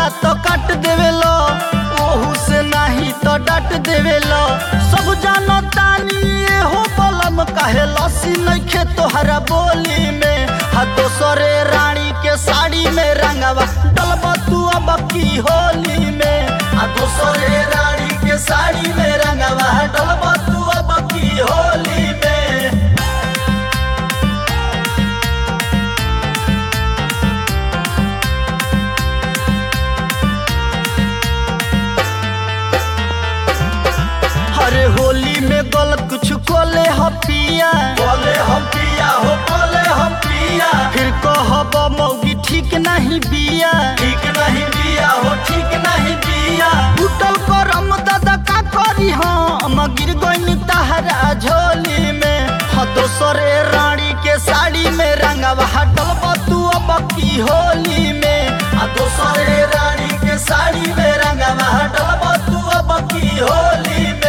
तो काट देवेलो, ओहू से नहीं तो डांट देवेलो। सब जानो तानी ये हो बलम काहे लसी नइखे तोहरा बोली में। हा दोसरे रानी के साड़ी में रंगवा डलबा तू अब की होली में। हा दोसरे रानी के साड़ी में रंगवा डलबा तू अब की होली में। अरे होली में गलत कुछ कोले हम पिया, बोले हम पिया हो, बोले हम पिया। फिर कहब मौगी ठीक नहीं बिया, ठीक नहीं बिया हो, ठीक नहीं बिया। उठल करम दादा का करी हम गिर गइनी तहरा झोली में। हाँ दोसरे रानी के साड़ी में रंगवा डलबा तू अब की होली में। हाँ दोसरे रानी के साड़ी में रंगवा डलबा तू अब की होली में।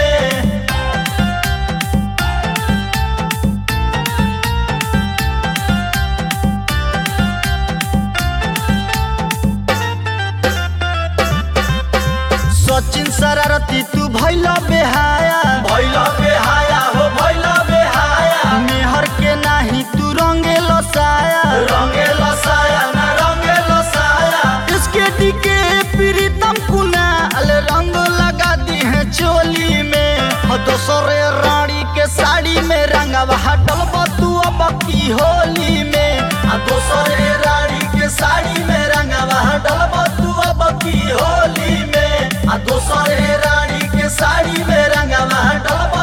सचिन शरारती तू भैला बेहाया, भैला बेहाया हो, भैला बेहाया। मेहर के नाही तू रंगे लसाया, रंगे लसाया ना रंगे लसाया। इसके दिके प्रीतम कुनाल रंग लगा दी है चोली में। दोसरे रानी के साड़ी में रंगवा डलबा तू अब की होली में। दोसरे रानी के साड़ी में रंगवा डलबा तू अब की होली में। दोसरे रानी के साड़ी में रंगवा डलबा